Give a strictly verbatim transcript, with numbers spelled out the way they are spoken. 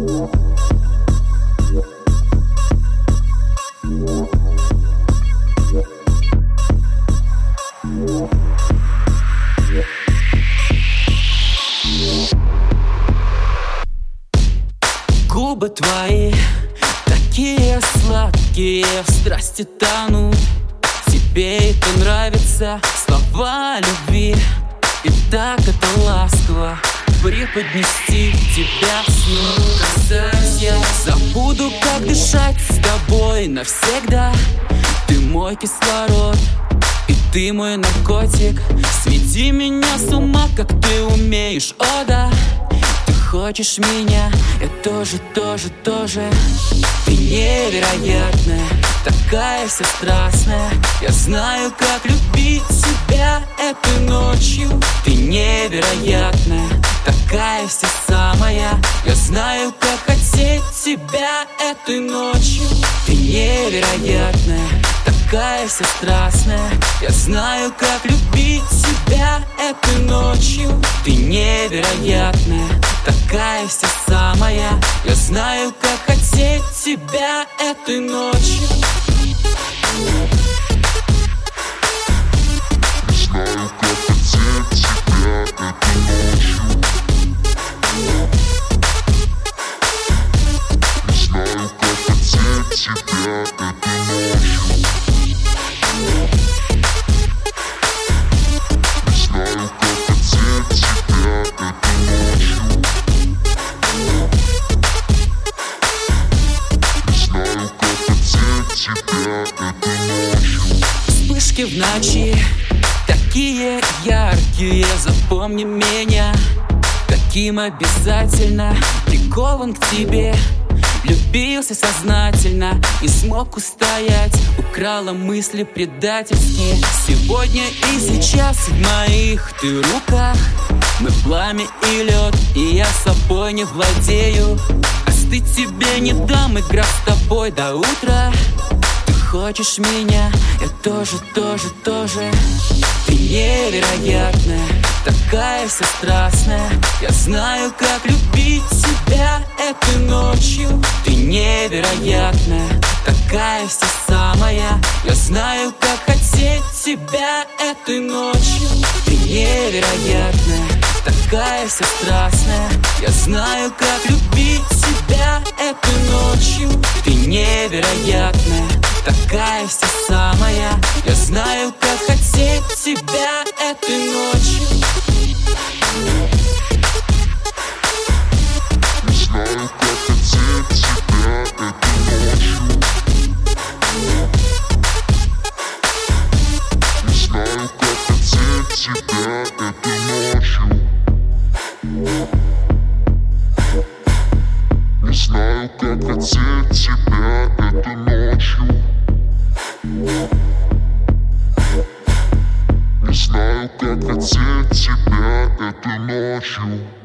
Губы твои такие сладкие, в страсти тонут. Тебе это нравится, слова любви, и так это ласково преподнести тебя снова. Касаясь, я забуду, как дышать с тобой навсегда. Ты мой кислород, и ты мой наркотик. Сведи меня с ума, как ты умеешь, о да. Ты хочешь меня, я тоже, тоже, тоже. Ты невероятная, такая вся страстная. Я знаю, как любить тебя этой ночью. Ты невероятная, такая вся самая. Я знаю, как хотеть тебя этой ночью. Ты невероятная, такая вся страстная. Я знаю, как любить тебя этой ночью. Ты невероятная, такая вся самая. Я знаю, как хотеть тебя этой ночью. Знаю, как хотеть тебя этой ночью. Знаю, как хотеть тебя этой ночью. Знаю, как хотеть тебя этой ночью. Знаю, как хотеть тебя этой ночью. Вспышки в ночи, такие яркие, запомни меня. Таким обязательно прикован к тебе. Влюбился сознательно, не смог устоять. Украла мысли предательские. Сегодня и сейчас в моих ты руках. Мы пламя и лед, и я собой не владею. Остыть тебе не дам, игра с тобой до утра. Ты хочешь меня, я тоже, тоже, тоже. Ты невероятная, такая вся страстная. Я знаю, как любить тебя этой ночью. Ты невероятная, такая вся самая. Я знаю, как хотеть тебя этой ночью. Ты невероятная, такая вся страстная. Я знаю, как любить тебя этой ночью. Ты невероятная, такая вся самая. Я знаю, как хотеть тебя этой ночью. Знаю, как хотеть тебя этой ночью. Знаю, как хотеть тебя этой ночью. Не знаю, как хотеть тебя этой ночью. Не знаю, как хотеть тебя этой ночью.